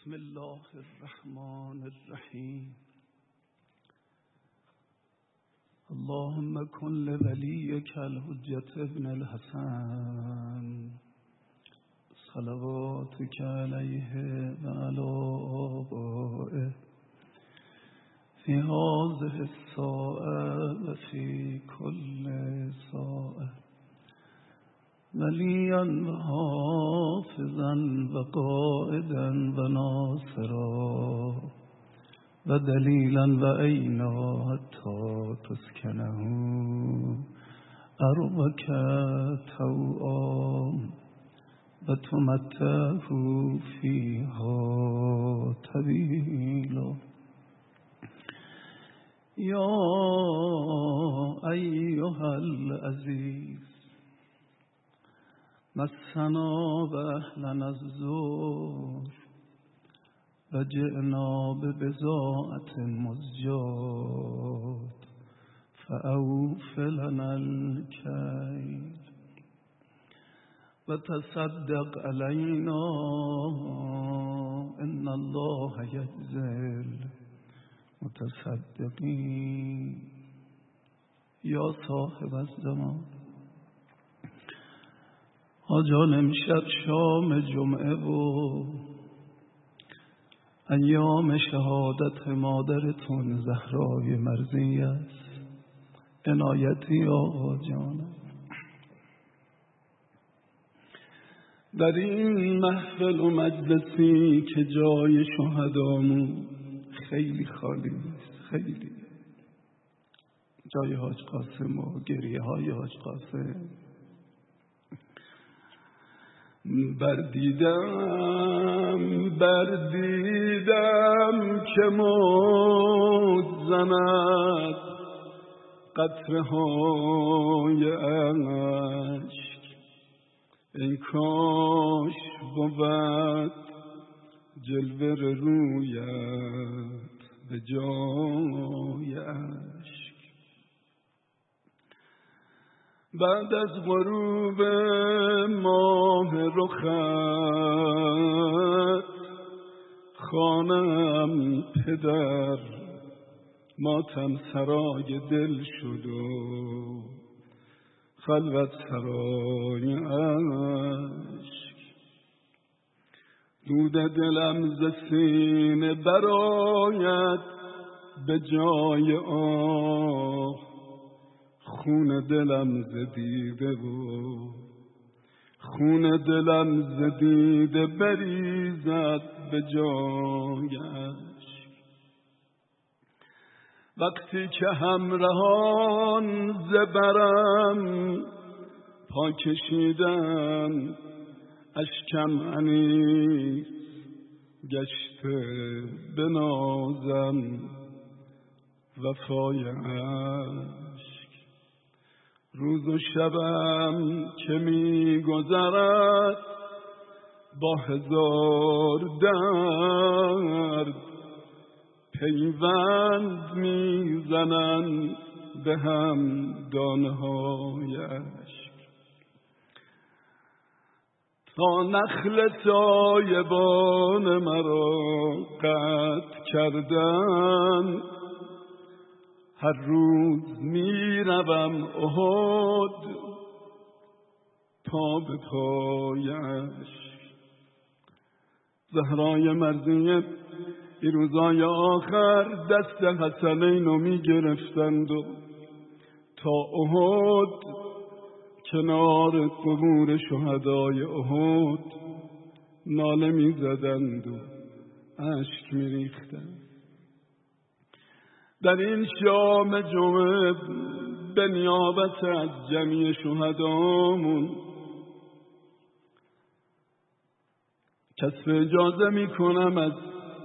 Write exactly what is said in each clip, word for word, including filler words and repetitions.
بسم الله الرحمن الرحیم. اللهم کن لولیک الحجة ابن الحسن صلواتک علیه و علی آبائه فی هذه الساعة و فی کل ساعة ولیا و حافظا و قائدا و ناصرا و دلیلا و عینا حتی تسکنه ارضک طوعا و تمتعه فیها طویلا. یا ایها العزیز مسنا و اهلنا الضر و جئنا ببضاعة مزجاة فأوف لنا الكيل و تصدق علینا ان الله یجزی المتصدقین. یا صاحب الزمان، آجان امشب شام جمعه و ایام شهادت مادرتون زهرای مرضی است. عنایتی آقا جانم. در این محفل و مجلسی که جای شهدامون خیلی خالی نیست، خیلی جای حاج قاسم و گریه های حاج قاسم بردیدم بردیدم که موج زند قطره های اشک. ای کاش بود جلوه رویت به جای اشک. بعد از غروب ماه رخت خانم پدر ماتم سرای دل شد و خلوت سرای اشک. دود دلم ز سینه برآید به جای آه، خون دلم ز دیده و خون دلم ز دیده بریزد به جای اشک. وقتی که همراهان ز برم پا کشیدن اشکم انیس گشته به نازم وفای اشک. روز و شبم که می گذرد با هزار درد پیوند می زنند به هم دانه های اشک. تا نخل سایبان مرا قطع کردن هر روز می روم احد پا به پای اشک. زهرای مرضیه این روزای آخر دست حسنینو می گرفتند و تا احد کنار قبور شهدای احد ناله می زدند و اشک می ریختند. در این شام جمعه به نیابت از جمعی شهدامون کسب اجازه می کنم از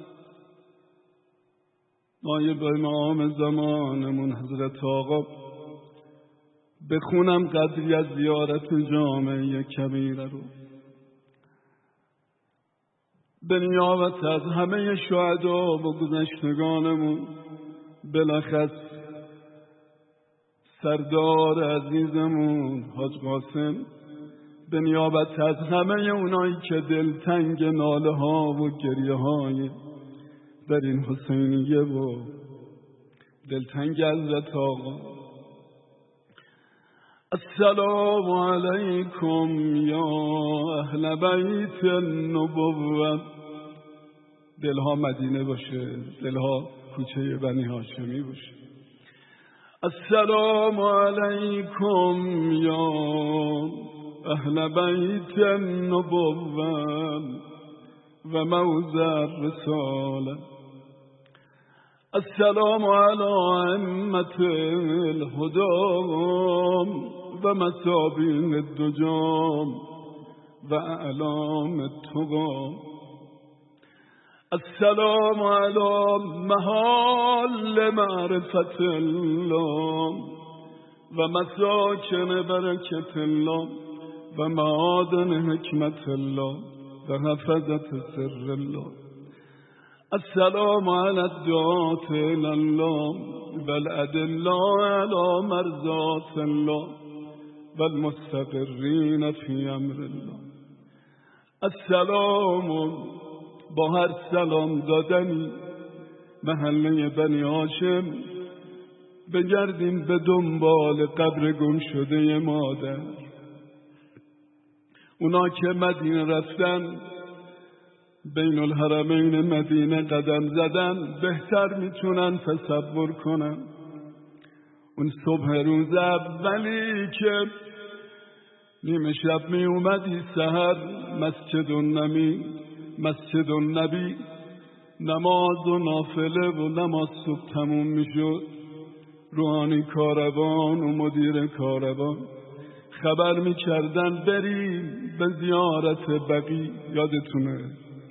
نایب امام زمانمون حضرت آقا بخونم قدری از زیارت جامعه کبیره رو به نیابت از همه شهدا و گذشتگانمون، بلخص سردار عزیزمون حاج قاسم به نیابت از همه اونایی که دلتنگ ناله ها و گریه های در این حسینیه و دلتنگ حضرت آقا. السلام علیکم یا اهل بیت النبوة. دلها مدینه باشه، دلها کوچه بنی هاشمی باشه. السلام علیکم یا اهل بیت النبوة و موضع الرسالة. السلام على ائمة الهدى و مصابین الدجى و اعلام التقى. السلام على محال معرفة الله و مساکن برکت الله و معادن حکمت الله و حفظت سر الله. السلام على الدعاة إلى الله والأدلاء على مرضات الله والمستقرين في أمر الله. السلام با هر سلام دادنی محله بنی هاشم بگردیم به دنبال قبر گم شده مادر. اونا که مدینه رفتن، بین الحرمین مدینه قدم زدن، بهتر میتونن تصور کنن اون صبح روز اولی که نیمه شب می اومدی سحر مسجد النبی مسجد النبی نماز و نافله و نماز صبح تموم میشد، روحانی کاروان و مدیر کاروان خبر میکردن بریم به زیارت بقی. یادتونه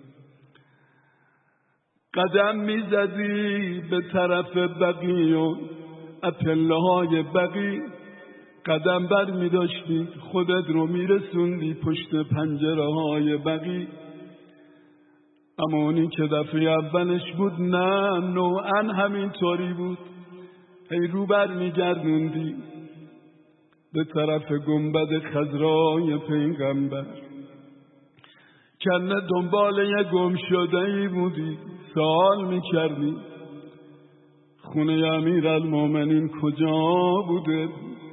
قدم میزدی به طرف بقی و اپله های بقی قدم بر میداشتی، خودت رو میرسوندی پشت پنجره های بقی. اما اونی که دفعه اولش بود نه، نوعا همینطوری بود، هی رو بر میگردوندی به طرف گنبد خضرای پیغمبر. کنه دنبال یه گم شده ای بودی، سوال میکردی خونه امیرالمومنین کجا بوده،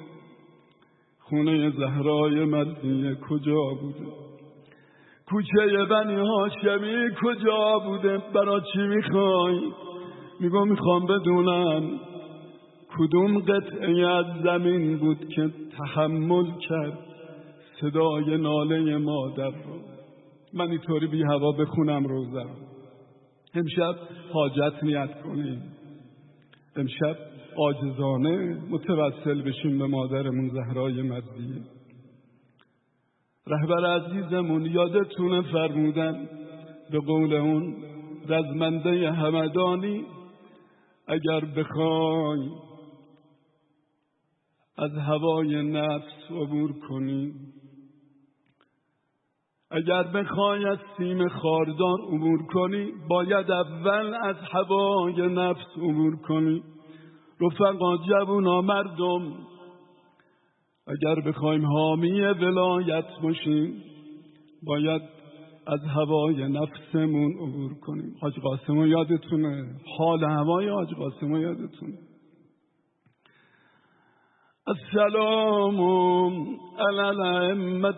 خونه زهرای مدینه کجا بوده، کوچه بنی هاشمی کجا بوده، برا چی میخوای؟ میگو میخوام بدونم کدوم قطعه از زمین بود که تحمل کرد صدای ناله مادر رو. من اینطوری بی هوا بخونم روزه. امشب حاجت نیت کنیم، امشب عاجزانه متوسل بشیم به مادرمون زهرای مردیه. رهبر عزیزمون یادتونه فرمودن به قول اون رزمنده همدانی، اگر بخوای از هوای نفس عبور کنی، اگر بخوای از سیم خاردار عبور کنی، باید اول از هوای نفس عبور کنی. رفقا جوونا مردم، اگر بخوایم حامی ولایت باشیم باید از هوای نفسمون عبور کنیم. حاج قاسمو یادتونه، حال هوای حاج قاسمو یادتونه. السلام علی الائمة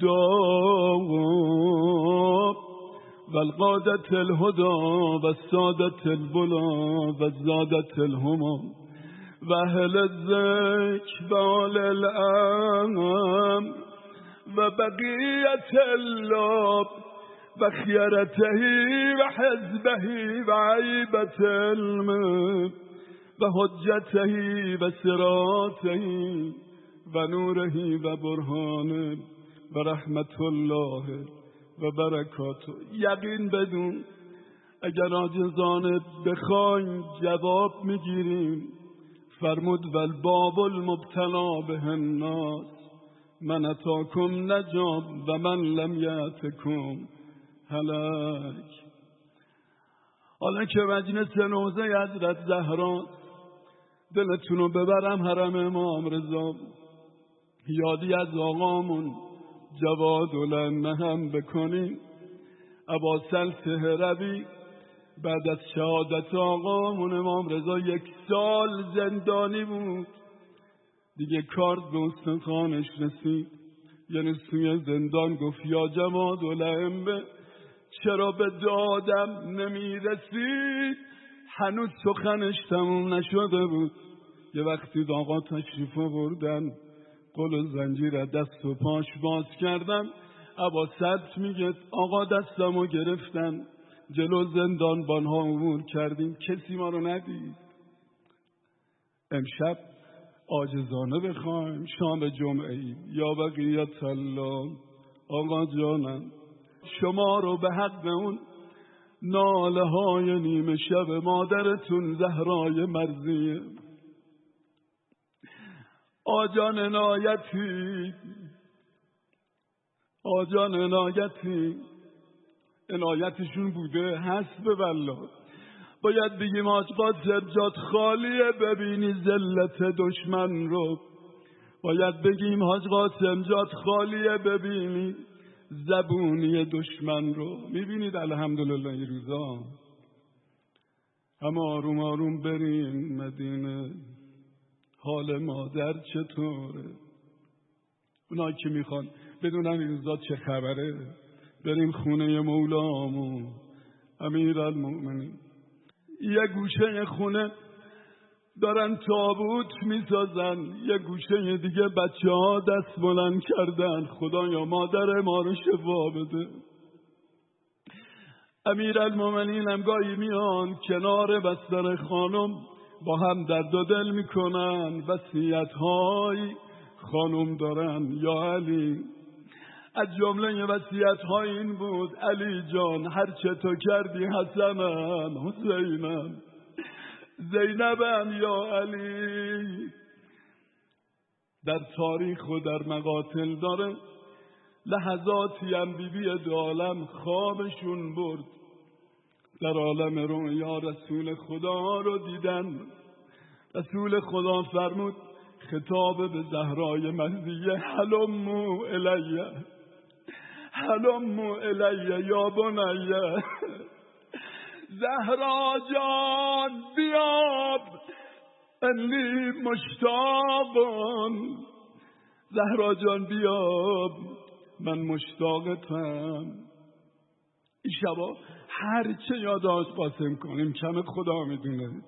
الدعاة والقادة الهدى والسادة البلا والزادة الهمم وأهل الذكر وأولي الأمر وبقية الله وخيرته وحزبه وعيبة علمه وحجته وصراطه ونوره وبرهانه ورحمة الله وبرکاته. یقین بدون اگر عاجزانه بخوایم جواب میگیریم. فرمود والباب المبتلا به الناس من اتاکم نجاب و من لم یأتکم هلک. حالا که مجلس نوزه حضرت زهرا، دلتونو ببرم حرم امام رضا، یادی از آقامون جواد الان هم بکنیم. اباسل سهروی بعد از شهادت آقامون امام رضا یک سال زندانی بود. دیگه کارت به استخوانش رسید، یعنی سوی زندان گفت یا جواد الائمه چرا به دادم نمی رسید؟ هنوز سخنش تموم نشده بود. یه وقتی آقا تشریف آوردن، قل و زنجیر دست و پاش باز کردن. اباسل میگه آقا دستمو گرفتن، جلو زندان بانها امور کردیم، کسی ما رو ندید. امشب عاجزانه بخوایم شام جمعه ای یا بقیت الله. آقا جانم شما رو به حق اون ناله های نیمه شب مادرتون زهرای مرضیه آجان عنایتی آجان عنایتی عنایتشون بوده حسب والله. باید بگیم حاج قاسم جات خالیه ببینی ذلت دشمن رو. باید بگیم حاج قاسم جات خالیه ببینی زبونی دشمن رو. میبینید الحمدلله این روزا هم آروم آروم بریم مدینه. حال مادر چطوره؟ اونایی که میخوان بدونن این روزا چه خبره بریم خونه مولامون امیرالمومنین. یه گوشه خونه دارن تابوت میسازن، یه گوشه دیگه بچه ها دست بلند کردن خدایا مادر ما رو شفا بده. امیرالمومنین هم گاهی میان کنار بستر خانم با هم درد و دل میکنن، وصیت های خانم دارن. یا علی از جمله وصیت های این بود علی جان هر چه تو کردی حسنم حسینم زینبم یا علی. در تاریخ و در مقاتل داره لحظاتی هم بی بی دو عالم خوابشون برد، در عالم رویا رسول خدا رو دیدن. رسول خدا فرمود خطاب به زهرای مهدیه هلمو الیه هلمو الیه یا بنیه زهرا جان بیاب انی مشتاقم. زهرا جان بیاب من مشتاقتم. این شبا هر چه یاد حاج قاسم کنیم کم خدا میدونه.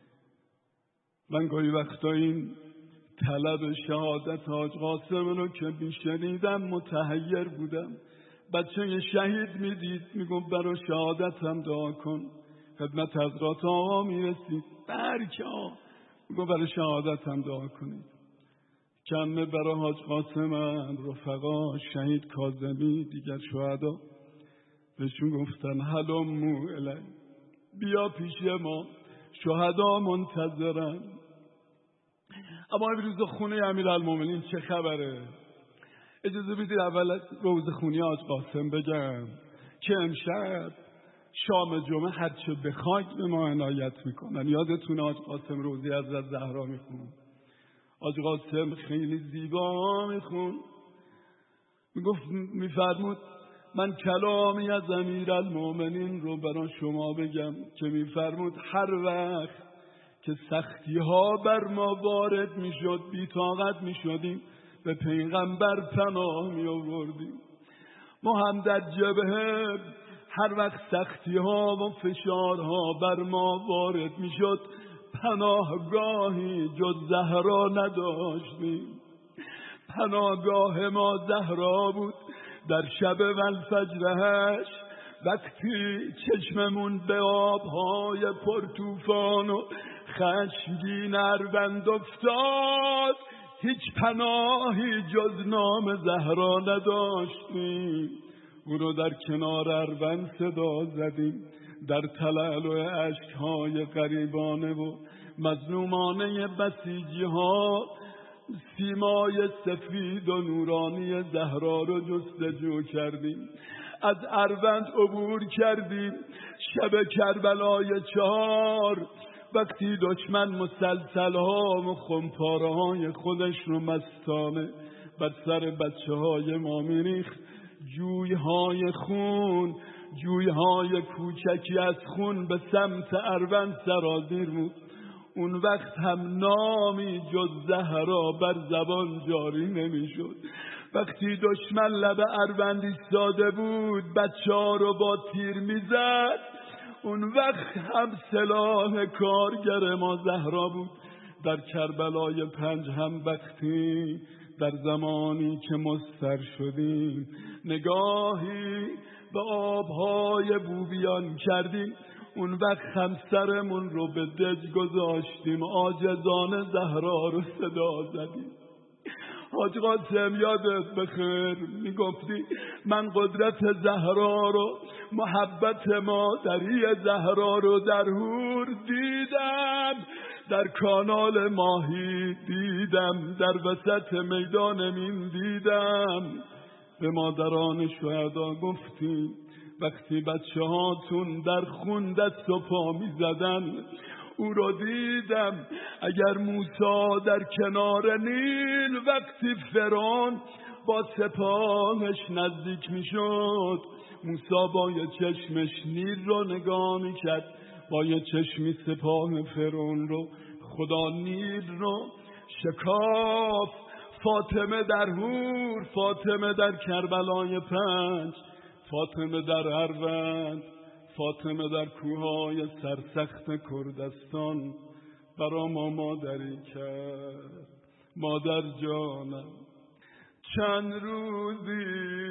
من گاهی وقتا این طلب شهادت حاج قاسم رو که میشنیدم متحیر بودم. بچه شهید میدید میگم برای شهادتم دعا کن. خدمت حضرات آقا میرسید برکه ها میگم برای شهادتم دعا کنید. کمه برای حاج قاسم رفقا شهید کاظمی دیگر شهدا بهشون گفتن هلمو الی بیا پیش ما شهدا منتظرن. اما امروز خونه امیرالمومنین چه خبره؟ اجازه بدید اول از روز خونی حاج قاسم بگم که امشب شام جمعه هرچه بخواید به ما عنایت میکنن. یادتون حاج قاسم روزی از زهرا میخون. حاج قاسم خیلی زیبا میخون، میگفت میفرمود من کلامی از امیرالمومنین رو برای شما بگم که میفرمود هر وقت که سختی ها بر ما وارد میشد بی‌طاقت میشدیم به پیغمبر پناه می آوردیم. ما هم در جبهه هر وقت سختی ها و فشارها بر ما وارد می شد پناهگاهی جز زهرا نداشتیم. پناهگاه ما زهرا بود. در شب والفجرهش وقتی چشممون به آبهای پرتوفان و خشمگین اروند افتاد هیچ پناهی جز نام زهرا نداشتیم. او رو در کنار اروند صدا زدیم. در تلالو اشکهای غریبانه و مظلومانه بسیجی ها سیمای سفید و نورانی زهرا رو جستجو کردیم. از اروند عبور کردیم. شب کربلای چهار وقتی دشمن مسلسل ها و خمپاره های خودش رو مستانه بر سر بچه های ما میریخت جویهای خون، جویهای کوچکی از خون به سمت اروند سرازیر بود. اون وقت هم نامی جز زهرا بر زبان جاری نمیشد. وقتی دشمن لب اروند ایستاده بود بچه ها رو با تیر میزد، اون وقت هم سلاح کارگر ما زهرا بود. در کربلای پنج هم وقتی در زمانی که مضطر شدیم نگاهی به آبهای بوبیان کردیم، اون وقت همسرمون رو به دج گذاشتیم، عاجزانه زهرا رو صدا زدیم. حاج قاسم یادت بخیر میگفتی من قدرت زهرا رو، محبت مادری زهرا رو در هور دیدم، در کانال ماهی دیدم، در وسط میدان مین دیدم. به مادران شهدا گفتیم وقتی بچه هاتون در خون دست و پا می زدن او رو دیدم. اگر موسی در کنار نیل وقتی فرعون با سپاهش نزدیک می شد، موسی با یه چشمش نیل رو نگاه می کرد، با یه چشمی سپاه فرعون رو. خدا نیل رو شکاف. فاطمه در هور، فاطمه در کربلای پنج، فاطمه در اروند، فاطمه در کوههای سرسخت کردستان برا ما مادری کرد. مادر جانم چند روزی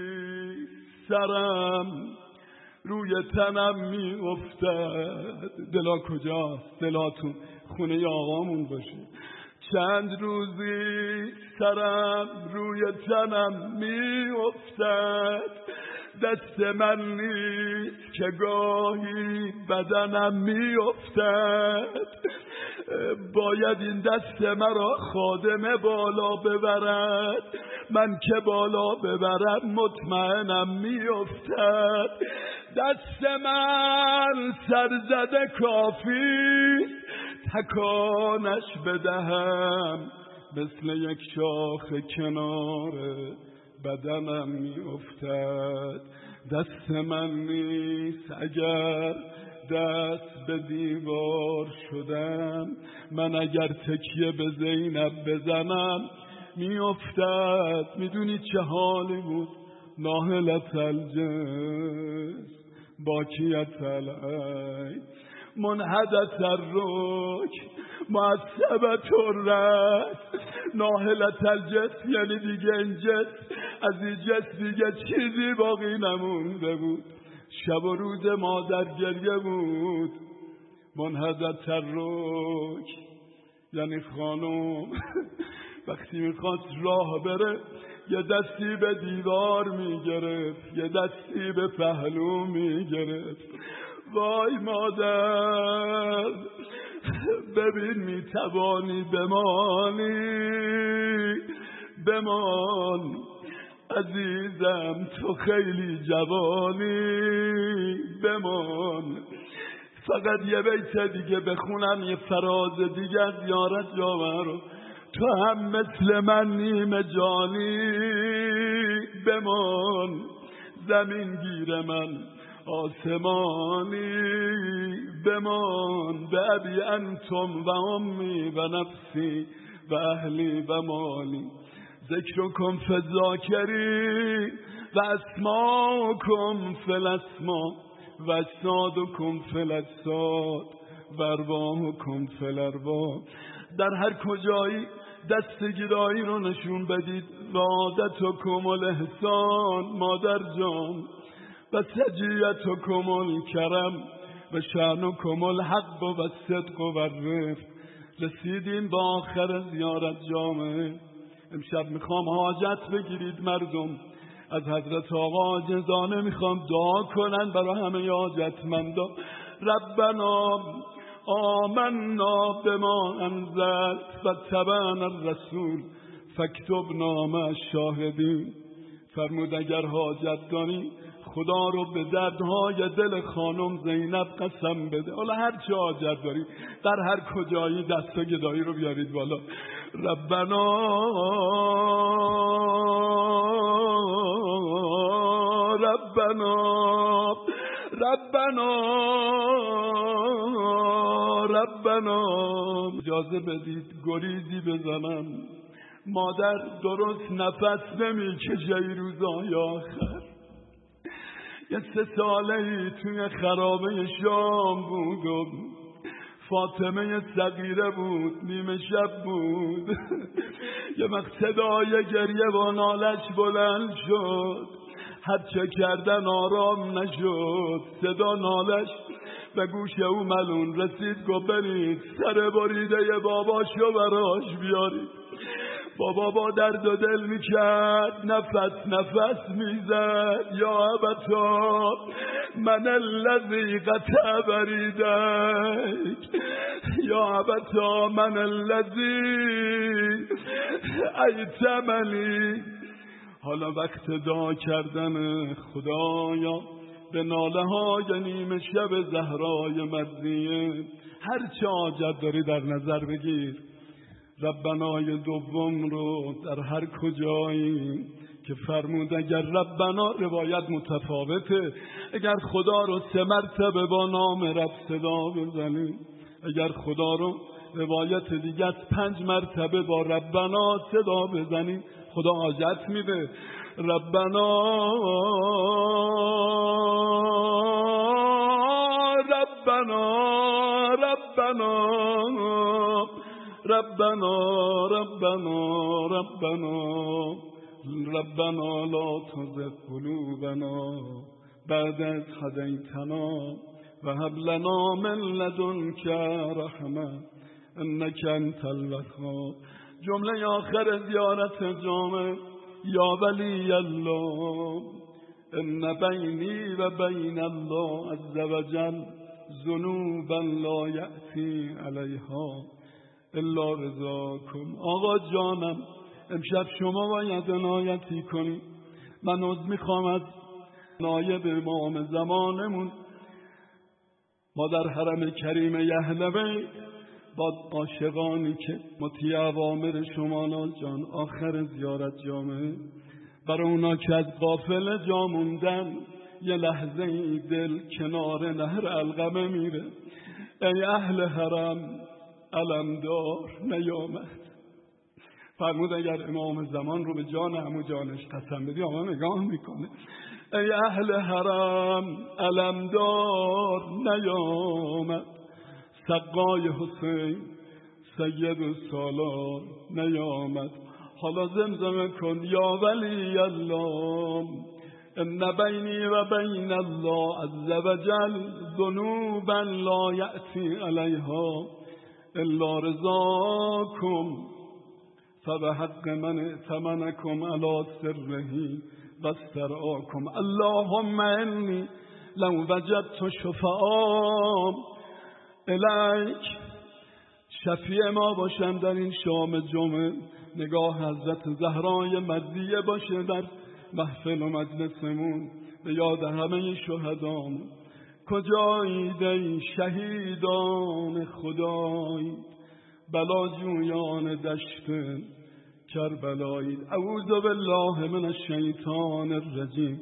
سرم روی تنم می افتد. دلا کجاست؟ دلاتون خونه آقامون باشه. چند روزی سرم روی تنم می افتد، دست من نیست که گاهی بدنم می افتد. باید این دست مرا خادمه بالا ببرد، من که بالا ببرم مطمئنم می افتد. دست من سرزده کافی تکانش بدهم، مثل یک شاخ کنار بدنم می افتد. دست من نیست اگر دست به دیوار شدم، من اگر تکیه به زینب بزنم می افتد. میدونی چه حالی بود؟ ناهلت الجس باکیت العین منحدت الرک معصبت الرأس. ناهلت الجس یعنی دیگه این جس، از این جس دیگه چیزی باقی نمونده بود. شب و روز مادر گریه بود. منحدت الرک یعنی خانم وقتی میخواست راه بره یه دستی به دیوار میگرفت، یه دستی به پهلو میگرفت. وای مادر ببین میتوانی بمانی، بمان عزیزم تو خیلی جوانی، بمان. فقط یه بیت دیگه بخونم، یه فراز دیگه از یارت جاور رو. تو هم مثل من نیمه جانی، بمان زمین گیر من آسمانی، بمان به ابی انتم و امی و نفسی و اهلی و مالی. ذکرکم فی الذاکرین و اسماءکم فی الاسماء و اجسادکم فی الاجساد و ارواحکم فی الارواح. در هر کجایی دستگیرایی رو نشون بدید. وعادتکم الاحسان مادر جان و سجیتکم الکرم و شأنکم الحق و صدق و الرفق. رسیدیم به آخر زیارت جامعه. امشب میخوام حاجت بگیرید مردم. از حضرت آقا عاجزانه میخوام دعا کنن برای همه حاجتمندا. ربنا آمنا بما انزلت و تبعنا الرسول فاکتبنا مع الشاهدین. فرمود اگر حاجت داری خدا رو به دردهای دل خانم زینب قسم بده. حالا هر چه حاجت داری در هر کجایی دست و گدایی رو بیارید بالا. ربنا ربنا ربنا ربنا اجازه بدید گریزی بزنم. مادر درست نفس نمی کشه ای روزای آخر. یه سه ساله ای توی خرابه شام بود و فاطمه صغیره بود، نیمه شب بود. یه وقت صدای گریه و نالش بلند شد، هرچه کردن آرام نشد. صدا نالش به گوش او ملون رسید، گفت برید سر بریده باباشو براش بیارید. بابا با درد و دل میکرد، نفس نفس میزد. یا ابتا من الذی قطع بریدک، یا ابتا من الذی ایتمنی. حالا وقت دعا کردن خدایا به ناله های نیمه شب زهرای مدنیه. هر چه حاجت داری در نظر بگیر. ربنای دوم رو در هر کجایی که فرمود، اگر ربنا روایت متفاوته، اگر خدا رو سه مرتبه با نام رب صدا بزنی، اگر خدا رو روایت دیگه پنج مرتبه با ربنا صدا بزنی خدا حاجت میده. ربنا ربنا ربنا ربنا ربنا ربنا ربنا لا تزغ قلوبنا بعد إذ هديتنا وهب لنا من لدنك رحمة إنك أنت الوهاب. جمله آخر زیارت جامع، یا ولی الله ان بینی و بین الله عز وجل ذنوبا لا یأتی علیها الا رضاکم. آقا جانم امشب شما باید عنایتی کنی. من عذر میخوام از نایب امام زمانمون. ما در حرم کریم اهل بیت با عاشقانی که مطیع اوامر شما نال جان آخر زیارت جامعه، برای اونا که از قافله جا موندن، یه لحظه ای دل کنار نهر علقمه میره. ای اهل حرم علمدار نیامد. فرمود اگر امام زمان رو به جان عمو جانش قسم بدی آقا نگاه میکنه. ای اهل حرم علمدار نیامد. سقای حسین سید السالار نیامد. حالا زمزمه کن یا ولی الله ان بینی و بین الله عز وجل ذنوبا لا یأتی علیها الا رضاکم فبحق من ائتمنکم علی سره و استرعاکم. اللهم انی لو وجدت شفعاء الیک. شفیع ما باشن در این شام جمعه. نگاه حضرت زهرای مدیه باشه در محفل و مجلسمون، به یاد همه شهدام. کجایید ای شهیدان خدای، بلاجویان دشت کربلایید. اعوذ بالله من الشیطان الرجیم.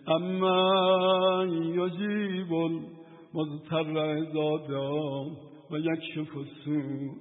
اما یجیب المضطر اذا دعا و یکشف السوء.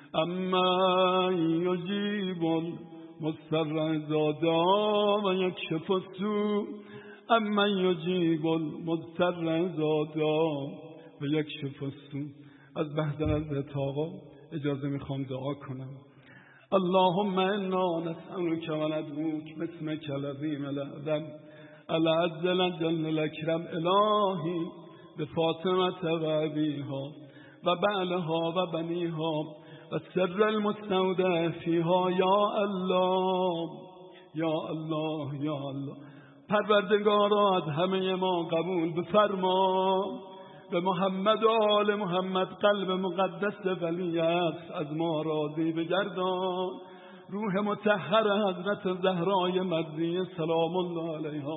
اما یجیب المضطر اذا دعا و یکشف السوء. اما یجیب المضطر اذا دعا و یکشف السوء. از بحضر حضرت آقا اجازه میخوام دعا کنم. اللهم انا نسألك و ندعوک باسمک العظیم الاعظم العز الجل الاکرم. الهی به فاطمه و ابیها و بعلها و بنیها و سر المستودع فیها. یا الله یا الله یا الله. پروردگارا از همه ما قبول بفرما. به محمد و آل محمد قلب مقدس ولی است از ما راضی بگردان. روح مطهر حضرت زهرای مدنیه سلام الله علیها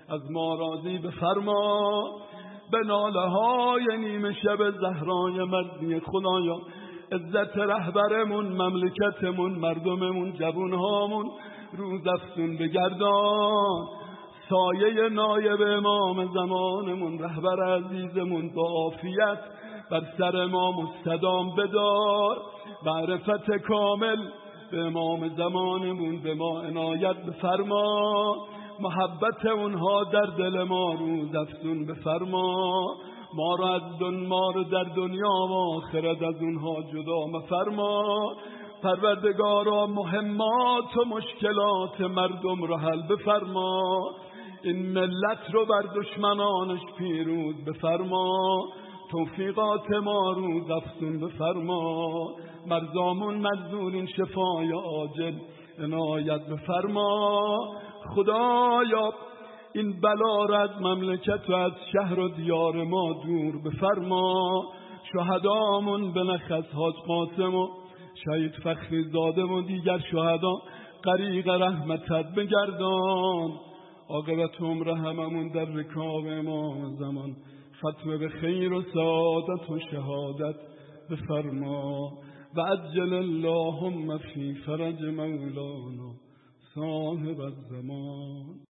از ما راضی بفرما. به ناله های نیمه شب زهرای مرضی خدایا عزت رهبرمون، مملکتمون، مردممون، جوونهامون روز افسون بگردان. سایه نایب امام زمانمون، رهبر عزیزمون با عافیت بر سر ما مستدام بدار. معرفت کامل به امام زمانمون به ما عنایت بفرما. محبت اونها در دل ما روز افزون بفرما. ما رو از دن ما رو در دنیا و آخرت از اونها جدا مفرما. پروردگارا مهمات و مشکلات مردم رو حل بفرما. این ملت رو بر دشمنانش پیروز بفرما. توفیقات ما روز افزون بفرما. مرزامون مجذورین شفای عاجل عنایت بفرما. خدایا این بلا را از مملکت و از شهر و دیار ما دور بفرما. شهدامون به نخست حاج قاسم و شهید فخری زاده و دیگر شهدا غریق رحمتت بگردان. عاقبت عمر هممون در رکاب امام زمان ختم به خیر و سعادت و شهادت بفرما. و عجل اللهم فی فرج مولانا صاحب الزمان.